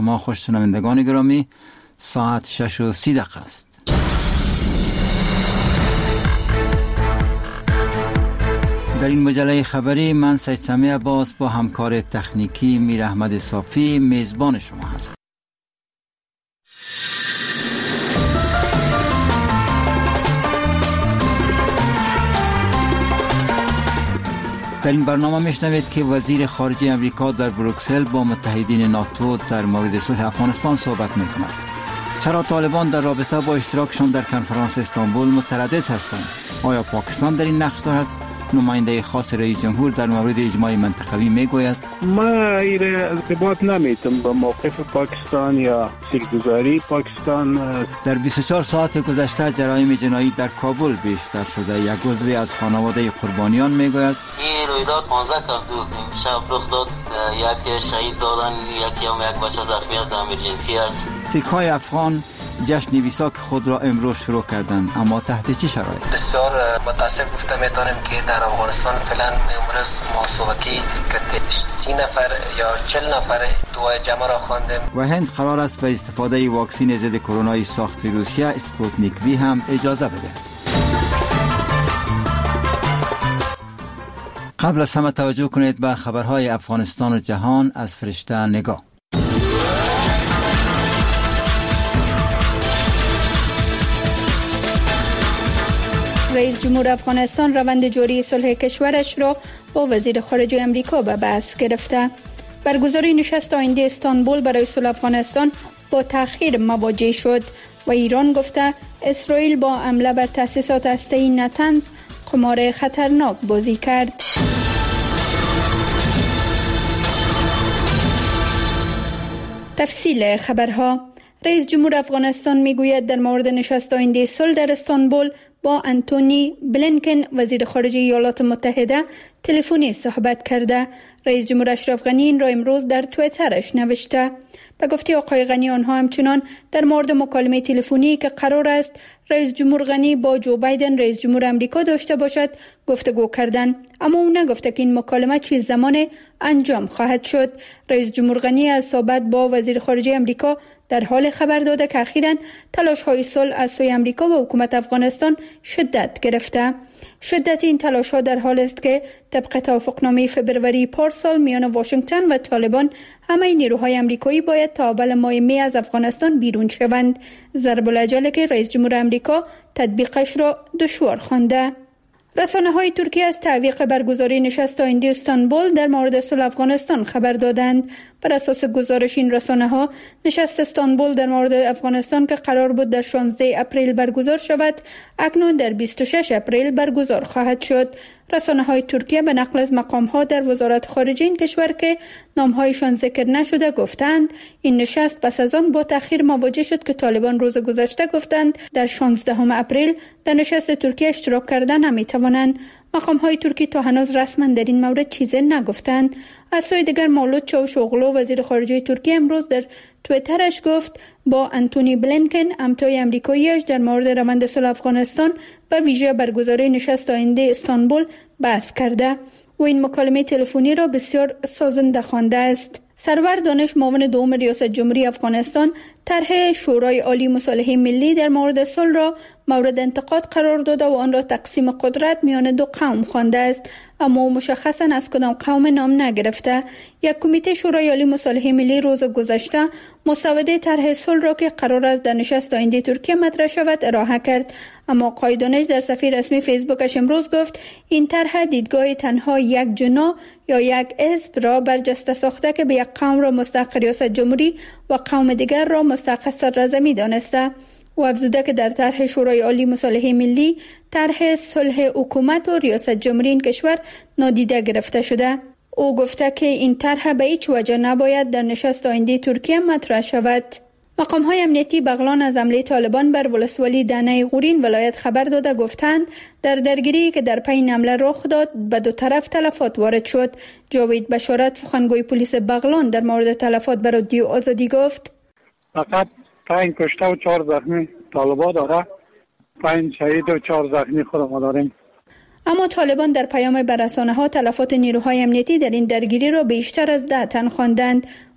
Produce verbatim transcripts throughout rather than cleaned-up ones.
ما خوش شنوندگان گرامی، ساعت شش و سی دقیقه است. در این مجله خبری من سید سمی عباس با همکار تکنیکی میر احمد صافی میزبان شما هست. در این برنامه میشنوید که وزیر خارجه امریکا در بروکسل با متحدین ناتو در مورد صلح افغانستان صحبت میکند. چرا طالبان در رابطه با اشتراکشان در کنفرانس استانبول متردد هستند؟ آیا پاکستان در این نقش دارد؟ نماینده خاص رئیس جمهور در مورد اجماع منطقوی میگوید ما این ارتباط نمیتم با موقف پاکستان یا سیرگذاری پاکستان. در بیست و چهار ساعت گذشته جرایم جنایی در کابل بیشتر شده. یک عضو از خانواده قربانیان میگوید این رویداد پانزده کابل شب رخ داد، یک شهید دادن، یکی هم یک بچه زخمی است، امرجنسی است. سیک‌های افغان جشن ویساک خود را امروز شروع کردند، اما تحت چه شرایط؟ بسیار متاسف گفته میتونیم که در افغانستان فعلا امروز ما صبحی که سی نفر یا چهل نفر دعای جمع را خواندیم. و هند قرار است به استفاده واکسن ضد کرونا ساخت روسیه اسپوتنیک وی هم اجازه بده. قبل از همه توجه کنید به خبرهای افغانستان و جهان از فرشته نگاه. رئیس جمهور افغانستان روند جاری صلح کشورش را با وزیر خارجه امریکا به بحث گرفته. برگزاری نشست آینده استانبول برای صلح افغانستان با تأخیر مواجه شد و ایران گفته اسرائیل با حمله بر تأسیسات هسته‌ای نتنز قمار خطرناک بازی کرد. تفصیل خبرها. رئیس جمهور افغانستان میگوید در مورد نشست آینده صلح در استانبول با انتونی بلینکن وزیر خارجه ایالات متحده تلفنی صحبت کرده. رئیس جمهور اشرف غنی این را امروز در توییترش نوشته. به گفته آقای غنی آنها همچنان در مورد مکالمه تلفنی که قرار است رئیس جمهور غنی با جو بایدن رئیس جمهور امریکا داشته باشد گفتگو کردند، اما او نگفته که این مکالمه چه زمان انجام خواهد شد. رئیس جمهور غنی از صحبت با وزیر خارجه امریکا در حال خبر داده که اخیراً تلاش‌های صلح از سوی امریکا و حکومت افغانستان شدت گرفته. شدت این تلاش‌ها در حال است که طبق توافقنامه فبروری پارسال میان واشنگتن و طالبان همه نیروهای امریکایی باید تا اول ماه می از افغانستان بیرون شوند. ضرب الاجل که رئیس جمهور امریکا تطبیقش را دشوار خوانده. رسانه‌های ترکیه از تعویق برگزاری نشست آینده استانبول در مورد صلح افغانستان خبر دادند. بر اساس گزارش این رسانه‌ها نشست استانبول در مورد افغانستان که قرار بود در شانزده اپریل برگزار شود، اکنون در بیست و شش اپریل برگزار خواهد شد. رسانه‌های ترکیه به نقل از مقام‌ها در وزارت خارجه این کشور که نام‌هایشان ذکر نشده گفتند این نشست پس از آن با تأخیر مواجه شد که طالبان روز گذشته گفتند در شانزدهم اپریل در نشست ترکیه اشتراک کردن نمی‌توانند. مقام‌های ترکی تا هنوز رسما در این مورد چیزی نگفتند. از سوی دیگر مولود چاوشوغلو وزیر خارجه ترکیه امروز در توییترش گفت با انتونی بلینکن همتای امریکایی‌اش در مورد روند صلح افغانستان به ویژه برگزاری نشست آینده استانبول بحث کرده و این مکالمه تلفنی را بسیار سازنده خوانده است. سرور دانش معاون دوم ریاست جمهوری افغانستان طرح شورای عالی مصالحه ملی در مورد صلح را مورد انتقاد قرار داده و آن را تقسیم قدرت میان دو قوم خوانده است، اما مشخصاً از کدام قوم نام نگرفته. یک کمیته شورای عالی مصالحه ملی روز گذشته مسوده طرح صلح را که قرار است در نشست آینده ترکیه مطرح شود ارائه کرد، اما آقای دانش در صفحه رسمی فیسبوکش امروز گفت این طرح دیدگاه تنها یک جناح یا یک حزب را برجسته ساخته که به یک قوم را مستحق ریاست جمهوری و قوم دیگر را مستحق صدراعظمی دانسته. و افزوده که در طرح شورای عالی مصالحه ملی طرح صلح حکومت و ریاست جمهوری این کشور نادیده گرفته شده. او گفته که این طرح به هیچ وجه نباید در نشست آینده ترکیه مطرح شود. مقام‌های امنیتی بغلان از حمله طالبان بر ولسوالی دانه غورین ولایت خبر داده گفتند در درگیری که در پی حمله رخ داد به دو طرف تلفات وارد شد. جاوید بشارت سخنگوی پلیس بغلان در مورد تلفات به رادیو آزادی گفت فقط پنج کشته و چهار زخمی طالبان داره، پنج شهید و چهار زخمی خود ما داریم. اما طالبان در پیام به رسانه‌ها تلفات نیروهای امنیتی در این درگیری را بیشتر از ده تن خواندند.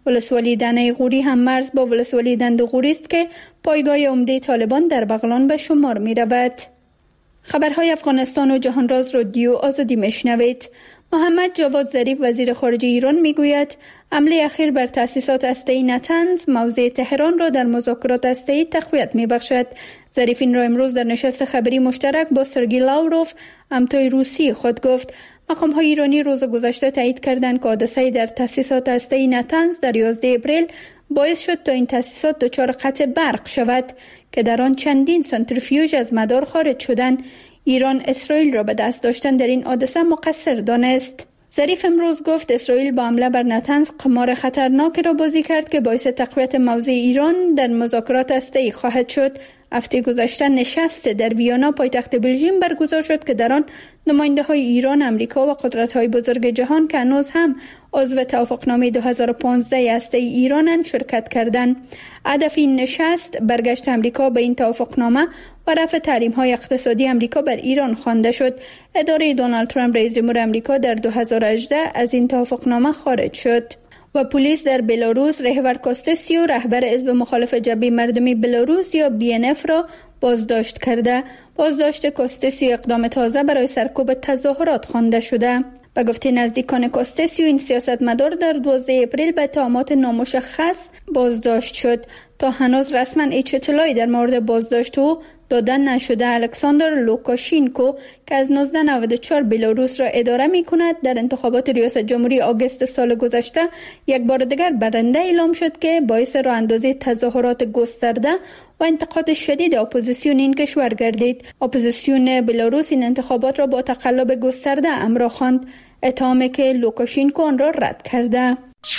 ولسوالی دنه غوری هم مرز با ولسوالی دند غوری است که پایگاه عمده طالبان در بغلان به شمار می رود. خبرهای افغانستان و جهان راز رادیو آزادی میشنوید. محمد جواد ظریف وزیر خارجه ایران میگوید حمله اخیر بر تأسیسات هسته‌ای نتنز موضع تهران را در مذاکرات هسته‌ای تقویت میبخشد. ظریف این را امروز در نشست خبری مشترک با سرگئی لاوروف همتای روسی خود گفت. مقام‌های ایرانی روز گذشته تایید کردند که حادثه در تأسیسات هسته‌ای نتنز در یازده اپریل باعث شد تا این تأسیسات دچار قطع برق شود که در آن چندین سنتریفیوژ از مدار خارج شدند. ایران اسرائیل را به دست داشتن در این حادثه مقصر دانست. ظریف امروز گفت اسرائیل با حمله بر نتنز قمار خطرناکی را بازی کرد که باعث تقویت موضع ایران در مذاکرات هسته‌ای خواهد شد. هفته گذشته نشست در ویانا پایتخت بلژیم برگزار شد که در آن نماینده‌های ایران، آمریکا و قدرت‌های بزرگ جهان که هنوز هم عضو توافقنامه دو هزار و پانزده هسته‌ای ایرانند شرکت کردند. هدف این نشست برگشت آمریکا به این توافقنامه و رفع تحریم‌های اقتصادی آمریکا بر ایران خوانده شد. اداره دونالد ترامپ رئیس جمهور آمریکا در دو هزار و هجده از این توافقنامه خارج شد. و پلیس در بلاروس رهبر کاستسیو رهبر حزب مخالف جبهه مردمی بلاروس یا بی ان اف را بازداشت کرده. بازداشت کاستسیو اقدام تازه برای سرکوب تظاهرات خوانده شده. به گفته نزدیکان کاستسیو این سیاستمدار در دوازده اپریل به اتهامات نامشخص بازداشت شد. تا هنوز رسما هیچ اطلاعی در مورد بازداشت او دادن نشده. الکساندر لوکاشینکو که از نوزده نود و چهار بلاروس را اداره می کند در انتخابات ریاست جمهوری آگوست سال گذشته یک بار دیگر برنده اعلام شد که باعث راه اندازی تظاهرات گسترده و انتقاد شدید اپوزیسیون این کشور گردید. اپوزیسیون بلاروس این انتخابات را با تقلب گسترده همراه خواند، اتهامی که لوکاشینکو آن را رد کرده.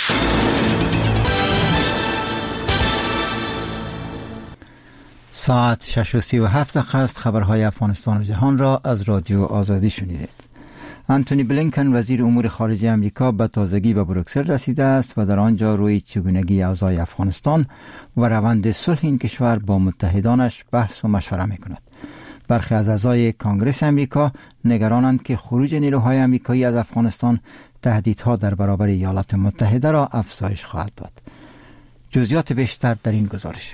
ساعت شش و سی و هفت دقیقه است. خبرهای افغانستان و جهان را از رادیو آزادی شنیدید. انتونی بلینکن وزیر امور خارجه امریکا به تازگی به بروکسل رسیده است و در آنجا روی چگونگی اوضاع افغانستان و روند صلح این کشور با متحدانش بحث و مشوره می‌کند. برخی از اعضای کانگرس امریکا نگرانند که خروج نیروهای امریکایی از افغانستان تهدیدها در برابر ایالات متحده را افزایش خواهد داد. جزئیات بیشتر در این گزارش.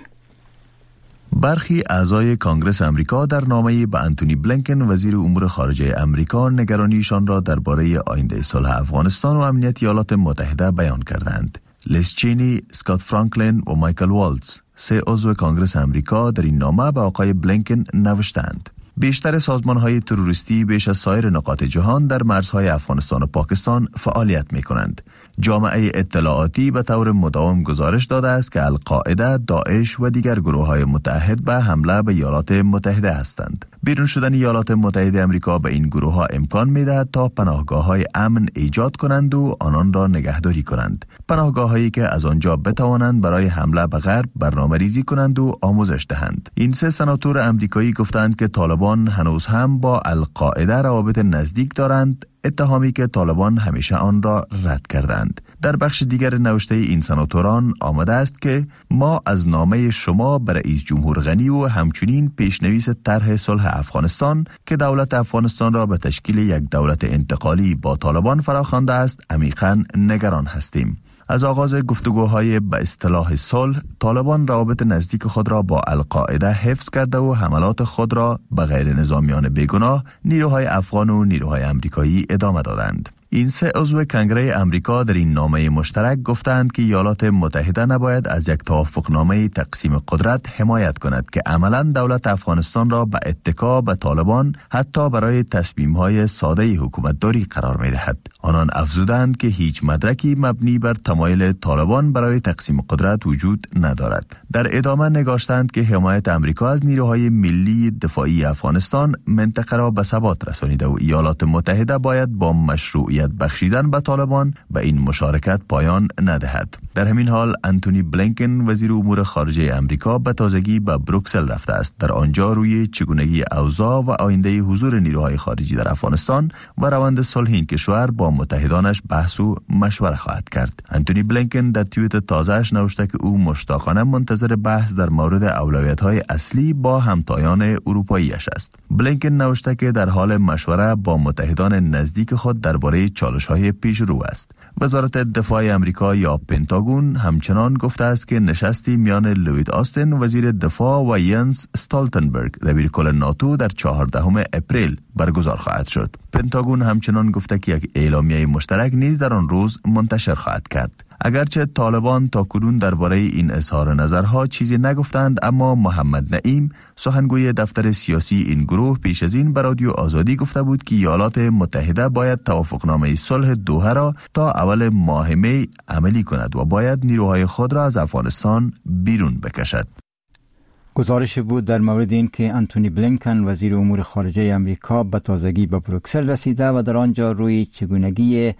برخی اعضای کانگرس امریکا در نامه‌ای به انتونی بلینکن وزیر امور خارجه امریکا نگرانیشان را درباره آینده صلح افغانستان و امنیت ایالات متحده بیان کردند. لیز چینی، اسکات فرانکلین و مایکل والتز، سه عضو کانگرس امریکا در این نامه به آقای بلینکن نوشتند. بیشتر سازمان‌های تروریستی بیش از سایر نقاط جهان در مرزهای افغانستان و پاکستان فعالیت می‌کنند. جامعه اطلاعاتی به طور مداوم گزارش داده است که القاعده، داعش و دیگر گروه‌های متحد به حمله به ایالات متحده هستند. بیرون شدن ایالات متحده امریکا به این گروه‌ها امکان می‌دهد تا پناهگاه‌های امن ایجاد کنند و آنان را نگهداری کنند. پناهگاه‌هایی که از آنجا بتوانند برای حمله به غرب برنامه‌ریزی کنند و آموزش دهند. این سه سناتور امریکایی گفتند که طالبان هنوز هم با القاعده روابط نزدیک دارند، اتهامی که طالبان همیشه آن را رد کردند. در بخش دیگر نوشته این سناتوران آمده است که ما از نامه شما به رئیس جمهور غنی و همچنین پیشنویس طرح صلح افغانستان که دولت افغانستان را به تشکیل یک دولت انتقالی با طالبان فراخوانده است عمیقاً نگران هستیم. از آغاز گفتگوهای به اصطلاح صلح، طالبان روابط نزدیک خود را با القاعده حفظ کرده و حملات خود را به غیر نظامیان بیگناه، نیروهای افغان و نیروهای امریکایی ادامه دادند. این سه عضو کنگره امریکا در این نامه مشترک گفتند که ایالات متحده نباید از یک توافقنامه تقسیم قدرت حمایت کند که عملاً دولت افغانستان را به اتکا به طالبان حتی برای تصمیم‌های ساده حکومتداری قرار می‌دهد. آنان افزودند که هیچ مدرکی مبنی بر تمایل طالبان برای تقسیم قدرت وجود ندارد. در ادامه نگاشتند که حمایت امریکا از نیروهای ملی دفاعی افغانستان منطقه را به ثبات رسانیده و ایالات متحده باید با مشروعیت بخشیدن به طالبان به این مشارکت پایان ندهد. در همین حال انتونی بلینکن وزیر امور خارجه امریکا به تازگی به بروکسل رفته است. در آنجا روی چگونگی اوضاع و آینده حضور نیروهای خارجی در افغانستان و روند صلح این کشور با متحدانش بحث و مشوره خواهد کرد. انتونی بلینکن در توییت تازه‌اش نوشته که او مشتاقانه منتظر بحث در مورد اولویت‌های اصلی با همتایان اروپایی‌اش است. بلینکن نوشته که در حال مشوره با متحدان نزدیک خود درباره چالش‌های پیش رو است. وزارت دفاع آمریکا یا پنتاگون همچنان گفته است که نشستی میان لوید آستین وزیر دفاع و ینس استالتنبرگ دبیرکل ناتو در چهاردهم اپریل برگزار خواهد شد. پنتاگون همچنان گفته که یک اعلامیه مشترک نیز در آن روز منتشر خواهد کرد. اگرچه طالبان تا کنون درباره این اظهار نظرها چیزی نگفتند، اما محمد نعیم سخنگوی دفتر سیاسی این گروه پیش از این به رادیو آزادی گفته بود که ایالات متحده باید توافقنامه صلح دوحه را تا اول ماه می عملی کند و باید نیروهای خود را از افغانستان بیرون بکشد. گزارش بود در مورد این که آنتونی بلینکن وزیر امور خارجه آمریکا به تازگی به بروکسل رسیده و در آنجا روی چگونگی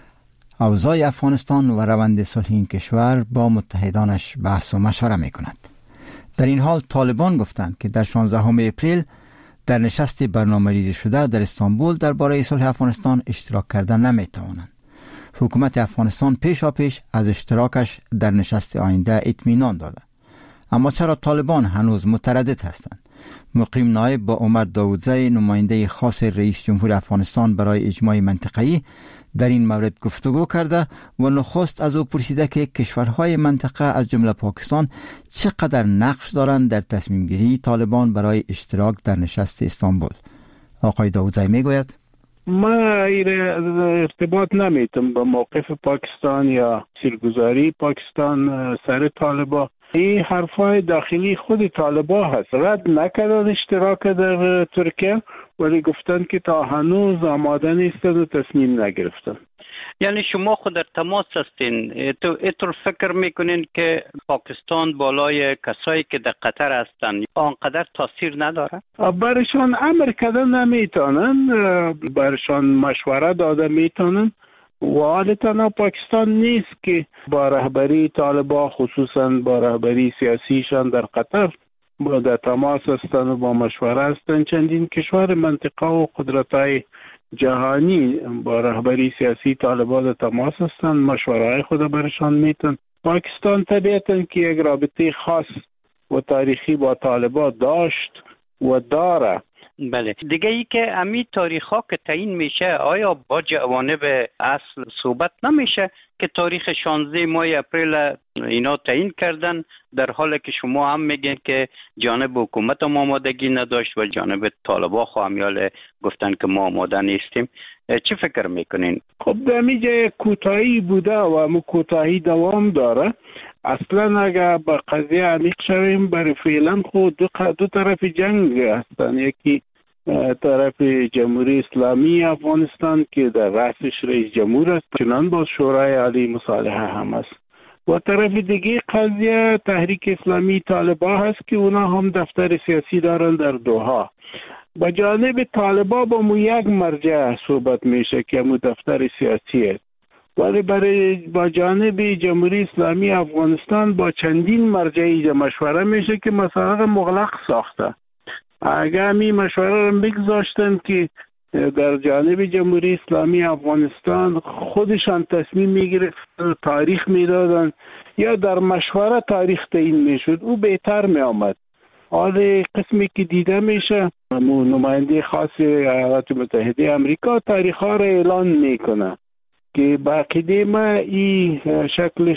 اوضاع افغانستان و روند صلح این کشور با متحدانش بحث و مشوره می کند. در این حال طالبان گفتند که در شانزدهم اپریل در نشست برنامه‌ریزی شده در استانبول درباره صلح افغانستان اشتراک کردن نمی توانند. حکومت افغانستان پیشا پیش از اشتراکش در نشست آینده اطمینان داده. اما چرا طالبان هنوز متردد هستند؟ مقیم نایب با عمر داودزی نماینده خاص رئیس جمهور افغانستان برای اجماع منطقه‌ای در این مورد گفتگو کرده و نخست از او پرسیده که کشورهای منطقه از جمله پاکستان چقدر نقش دارند در تصمیم گیری طالبان برای اشتراک در نشست استانبول. آقای داودزی میگوید ما ارتباط نمیتم با موقف پاکستان یا سرگذاری پاکستان سر طالبان. این حرفای داخلی خود طالبان هست. رد نکردن اشتراک در ترکیه، ولی گفتن که تا هنوز آماده نیستن و تصمیم نگرفتن. یعنی شما خود در تماس هستین، اینطور فکر میکنین که پاکستان بالای کسایی که در قطر هستن آنقدر تاثیر نداره؟ برشان امر کردن نمیتونن، برشان مشوره داده میتونن و حال تنها پاکستان نیست که با رهبری طالبان خصوصا با رهبری سیاسیشان در قطر با در تماس هستند و با مشوره هستند. چندین کشور منطقه و قدرت‌های جهانی با رهبری سیاسی طالبان در تماس هستند، مشوره خود برشان میتن. پاکستان طبیعتاً که یک رابطه خاص و تاریخی با طالبان داشت و داره. بله دیگه ای که امی تاریخ ها که تعیین میشه، آیا با جوانب اصل صحبت نمیشه که تاریخ شانزده ماه اپریل اینا تعیین کردن، در حالی که شما هم میگین که جانب حکومت هم آمادگی نداشت و جانب طالبان خوامیال گفتن که ما آماده نیستیم. چی فکر میکنین؟ خب در میجه کوتاهی بوده و مو کوتاهی دوام داره. اصلا اگر با قضیه عمیق شویم، برای فعلا خود دو, دو طرف جنگ هستن. یکی طرف جمهوری اسلامی افغانستان که در رأسش رئیس جمهور است، چنان با شورای عالی مصالحه هم است، و طرف دیگه قضیه تحریک اسلامی طالبان هست که اونا هم دفتر سیاسی دارن در دوحه. با جانب طالبان با مو یک مرجع صحبت میشه که مو دفتر سیاسی است، ولی برای با جانب جمهوری اسلامی افغانستان با چندین مرجعی مشوره میشه که مسائل مغلق ساخته. اگر همی مشوره رو بگذاشتن که در جانب جمهوری اسلامی افغانستان خودشان تصمیم میگرفتن، تاریخ میدادن یا در مشوره تاریخ تعیین میشد، او بهتر میآمد. حال قسمی که دیده میشه نماینده خاص ایالات متحده آمریکا تاریخ ها را اعلان میکنه که باقی ما این شکلش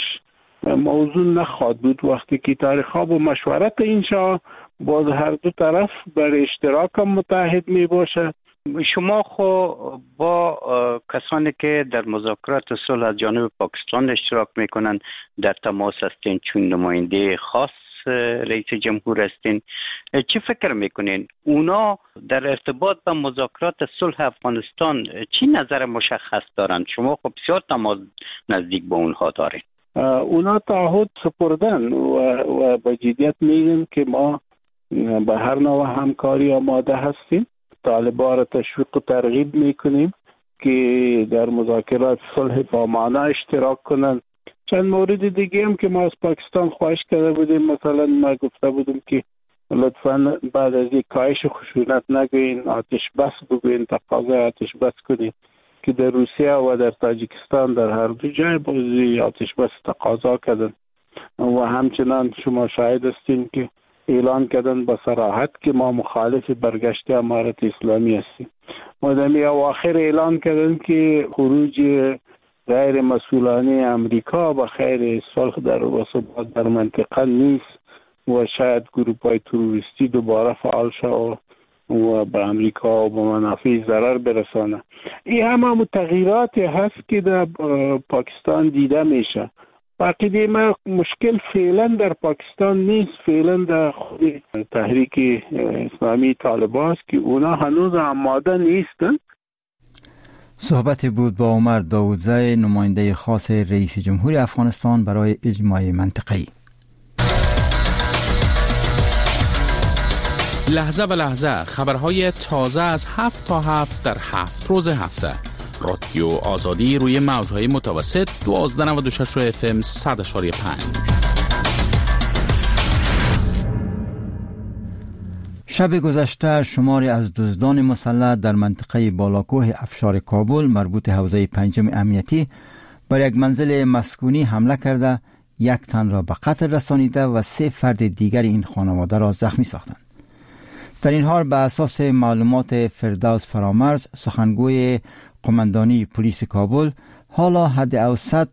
موضوع نخواهد بود. وقتی که تاریخ ها با مشورت اینشا باز هر دو طرف بر اشتراک هم متحد می باشه. شما خو با کسانی که در مذاکرات صلح از جانب پاکستان اشتراک میکنن در تماس هستین، چون نماینده خاص رئیس جمهور هستین، چی فکر میکنین؟ اونا در ارتباط با مذاکرات صلح افغانستان چی نظر مشخص دارن؟ شما خب بسیار تماس نزدیک با اونها دارین. اونا تعهد سپردن و, و با جدیت میگن که ما به هر نوع همکاری آماده هستیم. طالبان را تشویق و ترغیب میکنیم که در مذاکرات صلح با معنا اشتراک کنند. چند مورد دیگه هم که ما از پاکستان خواهش کرده بودیم، مثلا ما گفته بودیم که لطفاً بعد از یک کاهش خشونت نگوین، آتش بس بگوین، تقاضای آتش بس کنید که در روسیه و در تاجیکستان در هر دو جای بازی آتش بس تقاضا کردن و همچنان شما شاهد هستین که اعلان کردن با صراحت که ما مخالف برگشت امارت اسلامی هستیم. مدامی اواخر اعلان کردن که خروج غیر مسئولانه امریکا به خیر صلح در و ثبات در منطقه نیست و شاید گروه‌های تروریستی دوباره فعال شود و به امریکا و به منافع ضرر برسانه. این همه تغییراتی هست که در پاکستان دیده میشه. عقیده ما مشکل فعلا در پاکستان نیست، فعلا در خود تحریک اسلامی طالبان است که اونا هنوز آماده نیستن. صحبت بود با عمر داودزی، نماینده خاص رئیس جمهور افغانستان برای اجماع منطقه‌ای. لحظه به لحظه خبرهای تازه از هفت تا هفت در هفت روز هفته. رادیو آزادی روی موجهای متوسط دوازده نود و شش اف ام صد اشاری پنج. شب گذشته شماری از دزدان مسلح در منطقه بالاکوه افشار کابل مربوط حوزه پنجم امنیتی بر یک منزل مسکونی حمله کرده، یک تن را به قتل رسانیده و سه فرد دیگر این خانواده را زخمی ساختند. در این حال به اساس معلومات فردوس فرامرز، سخنگوی قماندانی پلیس کابل، حالا حد اوسط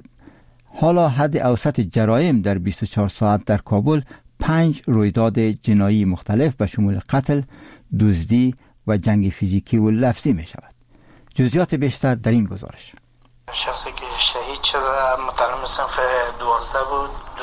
حالا حد اوسط جرایم در بیست و چهار ساعت در کابل پنج رویداد جنایی مختلف به شمول قتل، دزدی و جنگ فیزیکی و لفظی می شود. جزئیات بیشتر در این گزارش. شخصی که شهید شده متعلم صنف دوازده بود، دو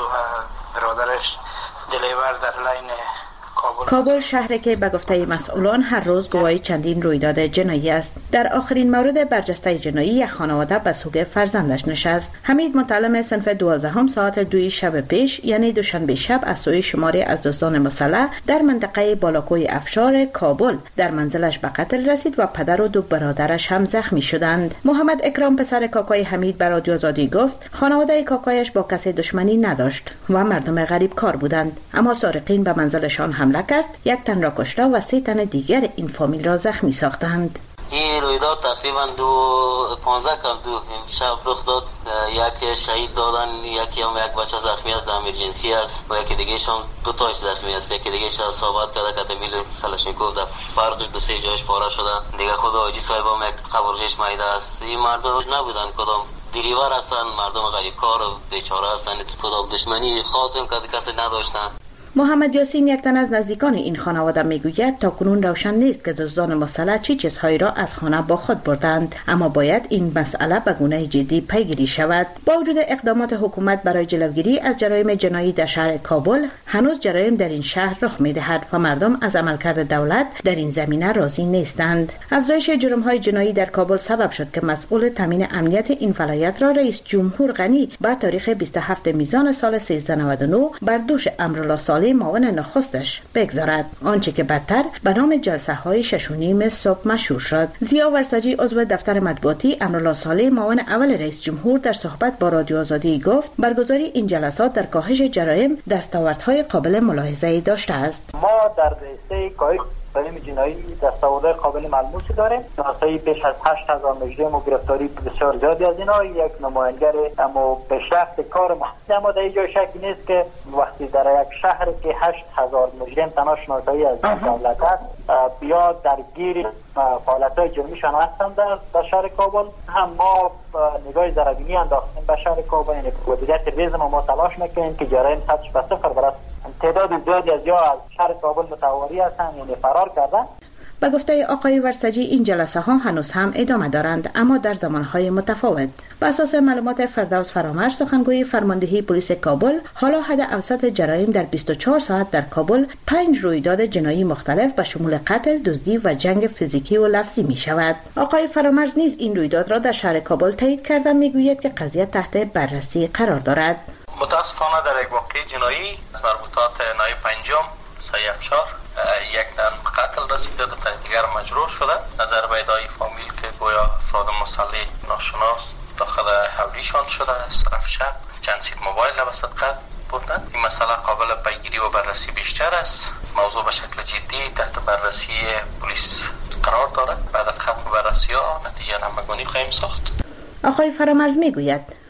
برادرش دلیور در لاین کابل. کابل شهری که به گفته مسئولان هر روز گواهی چندین رویداد جنایی است. در آخرین مورد برجسته جنایی یک خانواده به سوگ فرزندش نشست. حمید متعلم صنف دوازدهم ساعت دوی شب پیش یعنی دوشنبه شب از سوی شماری از دزدان مسلح در منطقه بالاکوی افشار کابل در منزلش به قتل رسید و پدر و دو برادرش هم زخمی شدند. محمد اکرام پسر کاکای حمید به رادیو آزادی گفت خانواده کاکایش با کسی دشمنی نداشت و مردم غریب کار بودند، اما سارقین به منزلشان حمله کرد، یک تن را کشته و سه تن دیگر این فامیل را زخمی ساختند. این رویداد تقریبا دو پانزده کم دو شب رخ داد. یک شهید دادن، یکی هم یک بچه زخمی است در امرجنسی است و یکی دیگه هم دو تاش زخمی است. یکی دیگه شاید صحبت کرده که تمیل کلاشنکوف در فرقش دو سه جایش پاره شده. دیگه خود آجی صاحب هم یک قبرگش مایده است. این مردم نبودن کدام دریور هستن، مردم غریب کار و بیچاره هستن، کدام دشمنی خاص هم که کسی نداشتن. محمد یاسین یک تن از نزدیکان این خانواده میگوید تا کنون روشن نیست که دزدان مسلح چه چیزهایی را از خانه با خود بردند، اما باید این مسئله به گونه جدی پیگیری شود. با وجود اقدامات حکومت برای جلوگیری از جرایم جنایی در شهر کابل، هنوز جرایم در این شهر رخ میدهد و مردم از عملکرد دولت در این زمینه راضی نیستند. افزایش جرم‌های جنایی در کابل سبب شد که مسئول تامین امنیت این ولایت را رئیس جمهور غنی با تاریخ بیست و هفتم میزان سال سیزده نود و نه بر دوش امرالله صالح معاون نخستش بگذارد، آنچه که بدتر به نام جلسه های شش و نیم صبح مشهور شد. ضیا ورسجی عضو دفتر مطبوعاتی امرالله صالح معاون اول رئیس جمهور در صحبت با رادیو آزادی گفت برگزاری این جلسات در کاهش جرایم دستاوردهای قابل ملاحظه داشته است. ما در رشته کاهش جرایم جنایی دستاوردهای قابل ملموسی داریم. شناسایی بیش از هشت هزار مجرم و گرفتاری بسیار زیادی از اینها. یک نماینگر اما به شخص کار محدود، اما در اینجا شکی نیست که وقتی در یک شهر که هشت هزار مجرم تنها شناسایی از دولت است بیا درگیر فعالیت‌های جرمیشان هستند در شهر کابل، هم ما نگاه ذره‌بینی انداختیم به شهر کابل، یعنی مدیریت ریزم ما تلاش میکنیم که جرایم سطحش به صفر برسد. تعداد زیادی از یا از شهر کابل متواری هستند، یعنی فرار کردن. به گفته آقای ورسجی این جلسه ها هنوز هم ادامه دارند، اما در زمانهای متفاوت. بر اساس معلومات فردوس فرامرز، سخنگوی فرماندهی پلیس کابل، حالا حد اوسط جرایم در بیست و چهار ساعت در کابل پنج رویداد جنایی مختلف به شمول قتل، دزدی و جنگ فیزیکی و لفظی می شود. آقای فرامرز نیز این رویداد را در شهر کابل تایید کرده، میگوید که قضیه تحت بررسی قرار دارد. متاسفانه در یک واقعه جنایی مربوطات نایب پنجم سایه افشار یک تن قتل رسیده، دو تن دیگر مجروح شده. نظر به ادعای فامیل که گویا افراد مسلح ناشناس داخل حولیشان شده، صرف شب چند سیت موبایل به صدقت بردن. این مسئله قابل پیگیری و بررسی بیشتر است. موضوع به شکل جدی تحت بررسی پلیس قرار دارد. بعد از ختم بررسی ها نتیجه نمگانی خواهیم ساخت. آقای فرامرز میگوید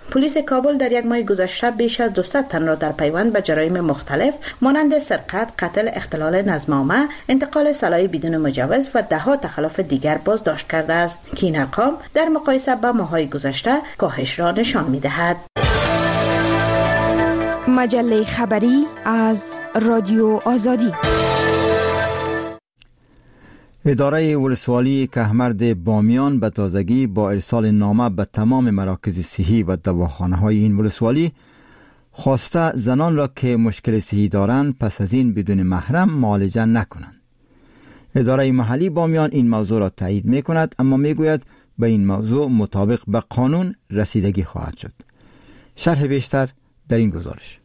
پلیس کابل در یک ماه گذشته بیش از دویست تن را در پیوند به جرایم مختلف مانند سرقت، قتل، اختلال نظم عامه، انتقال سلاح بدون مجوز و ده‌ها تخلف دیگر بازداشت کرده است که این ارقام در مقایسه با ماه‌های گذشته کاهش را نشان می‌دهد. مجله خبری از رادیو آزادی. اداره ولسوالی کهمرد بامیان به تازگی با ارسال نامه به تمام مراکز صحی و دواخانه‌های این ولسوالی خواسته زنان را که مشکل صحی دارند پس از این بدون محرم معالجه نکنند. اداره محلی بامیان این موضوع را تایید می کند، اما می گوید به این موضوع مطابق به قانون رسیدگی خواهد شد. شرح بیشتر در این گزارش.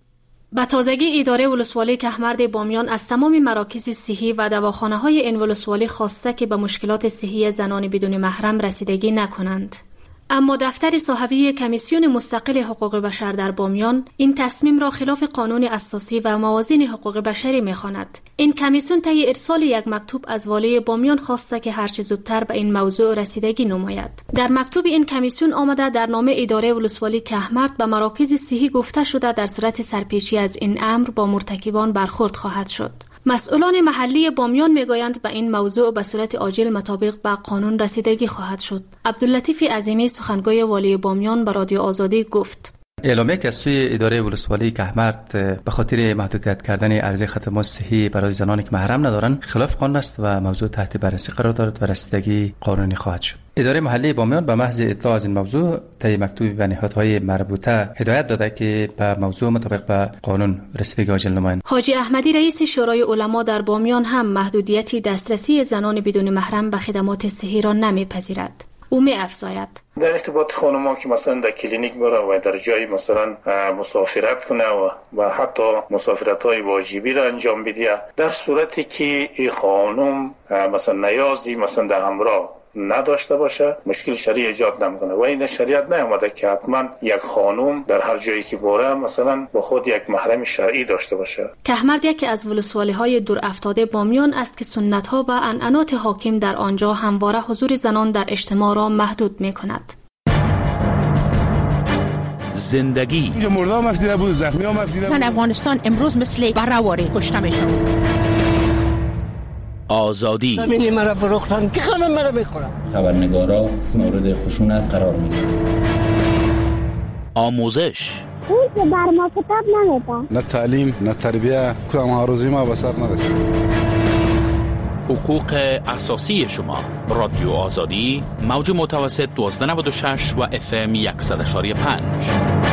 به تازگی اداره ولسوالی کهمرد بامیان از تمام مراکز صحی و دواخانه‌های این ولسوالی خواسته که به مشکلات صحی زنان بدون محرم رسیدگی نکنند. اما دفتر صحوی کمیسیون مستقل حقوق بشر در بامیان این تصمیم را خلاف قانون اساسی و موازین حقوق بشری می‌خواند. این کمیسیون طی ارسال یک مکتوب از والی بامیان خواسته که هرچه زودتر به این موضوع رسیدگی نماید. در مکتوب این کمیسیون آمده در نام اداره ولسوالی کهمرد به مراکز صحی گفته شده در صورت سرپیچی از این امر با مرتکبان برخورد خواهد شد. مسئولان محلی بامیان میگویند به این موضوع به صورت عاجل مطابق به قانون رسیدگی خواهد شد. عبداللطیف عظیمی سخنگوی والی بامیان به رادیو آزادی گفت: اعلامیه که از سوی اداره ولسوالی کهمرد به خاطر محدودیت کردن عرضه خدمات صحی برای زنانی که محرم ندارند خلاف قانون است و موضوع تحت بررسی قرار دارد و رسیدگی قانونی خواهد شد. اداره محلی بامیان به محض اطلاع از این موضوع طی مکتوبی به نهادهای مربوطه هدایت داده که به موضوع مطابق به قانون رسیدگی عاجل نمایند. حاجی احمدی رئیس شورای علما در بامیان هم محدودیت دسترسی زنان بدون محرم به خدمات صحی را نمیپذیرد. او می افزاید: در ارتباط خانم‌ها که مثلا در کلینیک بره و در جای مثلا مسافرت کنه و, و حتی مسافرت‌های واجبی را انجام بده، در صورتی که این خانم مثلا نیازی مثلا در همراه نداشته باشه مشکل شرعی ایجاد نمیکنه و این شریعت نیامده که حتما یک خانم در هر جایی که بره مثلا با خود یک محرم شرعی داشته باشه. کهمرد یکی از ولسوالی‌های دور افتاده بامیان است که سنت‌ها و عنعنات حاکم در آنجا همواره حضور زنان در اجتماع را محدود می‌کند. زندگی اینجا مردا مفتیده بود، زخمی ها مفتیده بود. زن افغانستان امروز مثل بره‌واره کشته میشن. آزادی زمینی مرا فروختن که خانم مرا بخورم. خبرنگارا مورد خشونت قرار میگیرن. آموزش اون که بر ما کتاب نمیدن. نه تعلیم نه تربیه کدام هاروزی ما به سر نرسید. حقوق اساسی شما. رادیو آزادی موج متوسط دوازده نود و شش و اف ام صد و پنج.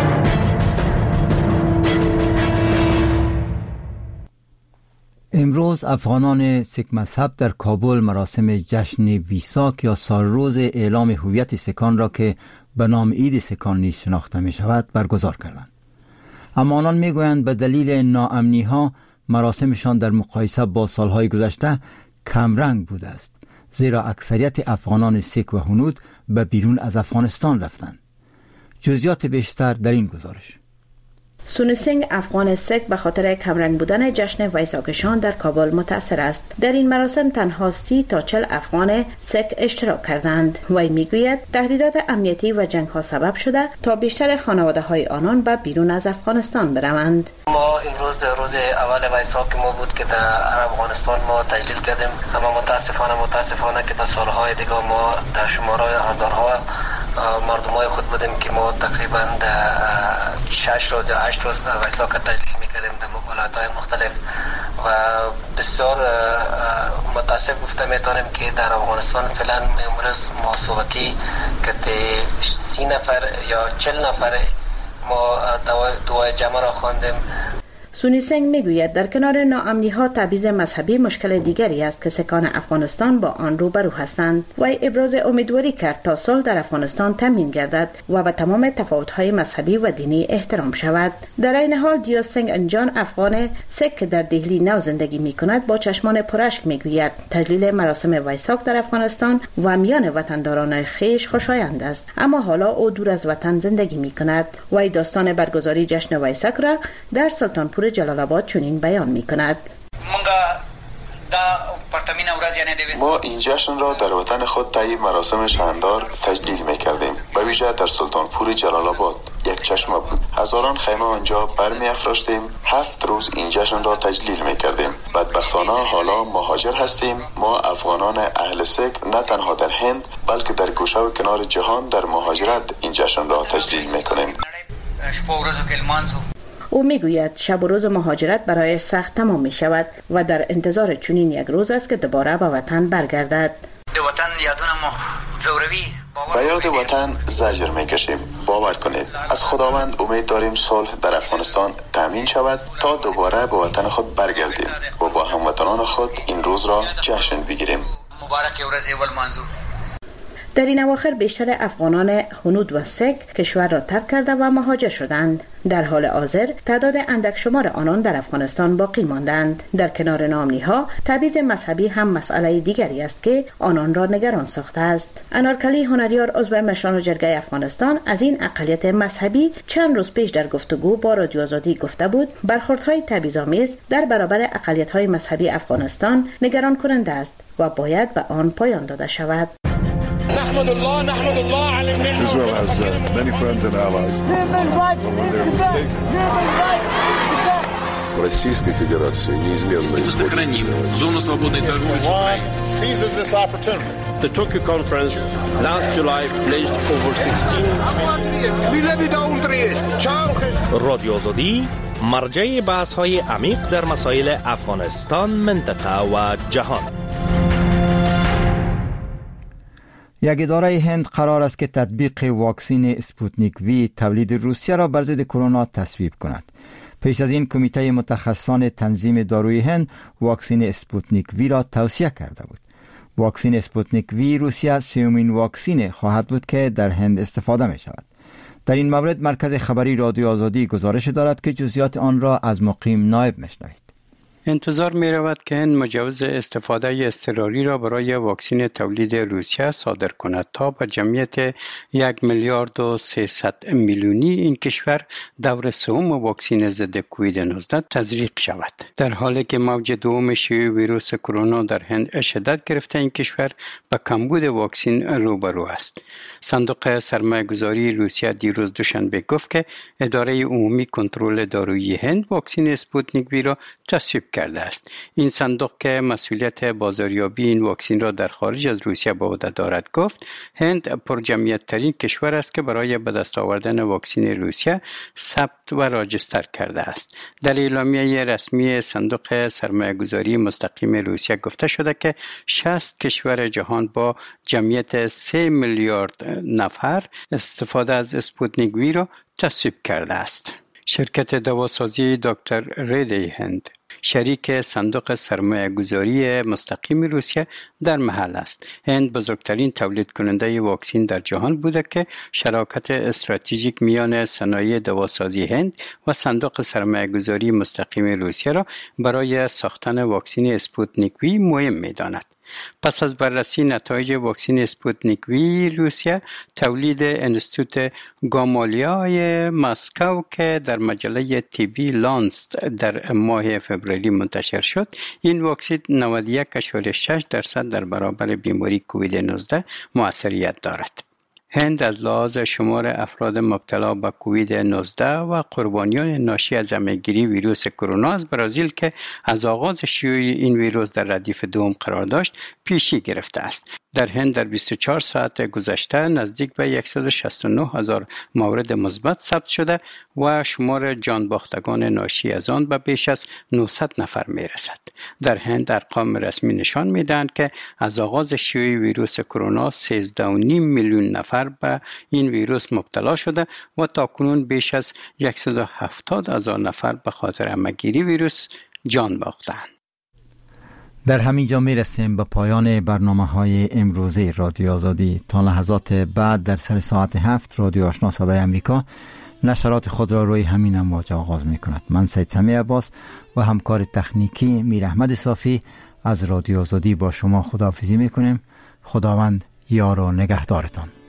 امروز افغانان سیک مذهب در کابل مراسم جشن ویساک یا سالروز اعلام هویت سکان را که به نام عید سکان نیز شناخته می شود برگزار کردند. اما آنان می گویند به دلیل ناامنی ها مراسمشان در مقایسه با سالهای گذشته کمرنگ بوده است، زیرا اکثریت افغانان سیک و هنود به بیرون از افغانستان رفتند. جزئیات بیشتر در این گزارش. سونی سنگ افغان سک به خاطر کمرنگ بودن جشن ویساکشان در کابل متاثر است. در این مراسم تنها سی تا چل افغان سک اشتراک کردند. وی میگوید تهدیدات امنیتی و جنگ ها سبب شده تا بیشتر خانواده های آنان به بیرون از افغانستان بروند. ما امروز روز اول ویساک ما بود که در افغانستان ما تجلیل کردیم، اما متاسفانه متاسفانه که در سالهای دیگه ما در شمارهای هزارها مردمای خود بودیم که ما تقریبا شش روز یا هشت روز ویساک تجلیل میکردیم در ولایت‌های مختلف و بسیار متاسف گفته میتونیم که در افغانستان فعلا امروز ما صبحی که سی نفر یا چل نفر ما دعای جمع را خواندیم. سونی سنگ میگوید در کنار ناامنی ها تبعیض مذهبی مشکل دیگری است که سکان افغانستان با آن روبرو هستند و ابراز امیدواری کرد تا صلح در افغانستان تامین گردد و به تمام تفاوت های مذهبی و دینی احترام شود. در این حال دیو سنگ انجان افغان سک که در دهلی نو زندگی می کند با چشمان پراشک میگوید تجلیل مراسم ویساک در افغانستان و میان وطنداران خویش خوشایند است، اما حالا او دور از وطن زندگی می کند و داستان برگزاری جشن ویساک را در سلطانپور جلال آباد چنین بیان می کند. ما این جشن را در وطن خود طی مراسم شاندار تجلیل می کردیم. به به ویژه در سلطانپور جلال آباد یک چشمه بود. هزاران خیمه آنجا برمی افراشتیم. هفت روز این جشن را تجلیل می کردیم. بدبختانه حالا مهاجر هستیم. ما افغانان اهل سک نه تنها در هند بلکه در گوشه و کنار جهان در مهاجرت این جشن را تجلیل می کنیم. او میگوید شب و روز مهاجرت برای سخت تمام می شود و در انتظار چنین یک روز است که دوباره به وطن برگردد. وطن یادونه ما زوروی به یاد وطن زجر میکشیم. باور کنید از خداوند امید داریم صلح در افغانستان تامین شود تا دوباره به وطن خود برگردیم و با هموطنان خود این روز را جشن بگیریم. مبارک روز اول منظور. در این اواخر بیشتر افغانان هنود و سک کشور را ترک کرده و مهاجر شدند. در حال حاضر تعداد اندک شمار آنان در افغانستان باقی ماندند. در کنار ناامنی‌ها تبعیض مذهبی هم مسئله دیگری است که آنان را نگران ساخته است. انارکلی هنریار عضو مشران جرگه افغانستان از این اقلیت مذهبی چند روز پیش در گفتگو با رادیو آزادی گفته بود برخوردهای تبعیض‌آمیز در برابر اقلیت‌های مذهبی افغانستان نگران کننده است و باید به آن پایان داده شود. نحمد الله نحمد الله على النعمة. Israel has uh, many friends and allies. But when they're mistaken. Российской Федерации неизменно сохраним зону свободной торговли. Seizes this opportunity. The Tokyo conference last July pledged over sixteen. رادیو آزادی مرجع بحث‌های عمیق در مسائل افغانستان، منطقه و جهان. یک اداره هند قرار است که تطبیق واکسن اسپوتنیک وی تولید روسیه را بر ضد کرونا تصویب کند. پیش از این کمیته متخصصان تنظیم داروی هند واکسن اسپوتنیک وی را توصیه کرده بود. واکسن اسپوتنیک وی روسیه سومین واکسن خواهد بود که در هند استفاده می شود. در این مورد مرکز خبری رادیو آزادی گزارش دارد که جزئیات آن را از مقیم نایب میشنوید. انتظار می رود که هند مجوز استفاده اضطراری را برای واکسن تولید روسیه صادر کند تا به جمعیت یک میلیارد و سیصد میلیونی این کشور دور سوم واکسن ضد کووید نوزده تزریق شود. در حالی که موج دوم شیوع ویروس کرونا در هند شدت گرفته این کشور با کمبود واکسن روبرو است. صندوق سرمایه‌گذاری روسیه دیروز دوشنبه گفت که اداره عمومی کنترل دارویی هند واکسن اسپوتنیک وی را تصویب کرده است. این صندوق که مسئولیت بازاریابی این واکسن را در خارج از روسیه به عهده دارد گفت هند پرجمعیت ترین کشور است که برای به دست آوردن واکسن روسیه ثبت و راجستر کرده است. در اعلامیه رسمی صندوق سرمایه‌گذاری مستقیم روسیه گفته شده که شصت کشور جهان با جمعیت سه میلیارد نفر استفاده از اسپوتنیک وی را تصویب کرده است. شرکت دواسازی دکتر ریدی هند شریک صندوق سرمایه‌گذاری مستقیم روسیه در محل است. هند بزرگترین تولید کننده واکسن در جهان بوده که شراکت استراتژیک میان صنایع دواسازی هند و صندوق سرمایه‌گذاری مستقیم روسیه را برای ساختن واکسن اسپوتنیک وی مهم می‌داند. پس از بررسی نتایج واکسن اسپوتنیک وی روسیه، تولید انستیتوت گامالیای مسکو که در مجله تیبی لانست در ماه فوریه منتشر شد، این واکسن نود و یک ممیز شش درصد در برابر بیماری کووید نوزده موثریت دارد. هند از لحاظ شمار افراد مبتلا به کووید نوزده و قربانیان ناشی از همه‌گیری ویروس کرونا از برزیل که از آغاز شیوع این ویروس در ردیف دوم قرار داشت پیشی گرفته است. در هند در بیست و چهار ساعت گذشته نزدیک به صد و شصت و نه هزار مورد مثبت ثبت شده و شمار جان باختگان ناشی از آن به بیش از نهصد نفر می رسد. در هند ارقام رسمی نشان می دهند که از آغاز شیوع ویروس کرونا سیزده و نیم میلیون نفر به این ویروس مبتلا شده و تاکنون بیش از صد و هفتاد هزار نفر به خاطر همه‌گیری ویروس جان باختند. در همین جا می رسیم به پایان برنامه های امروزی رادیو آزادی. تا لحظات بعد در سر ساعت هفت رادیو آشنا صدای امریکا نشرات خود را روی همین امواج آغاز می کند. من سید سمیع عباس و همکار تکنیکی میر احمد صافی از رادیو آزادی با شما خداحافظی می کنیم. خداوند یار و نگهدارتان.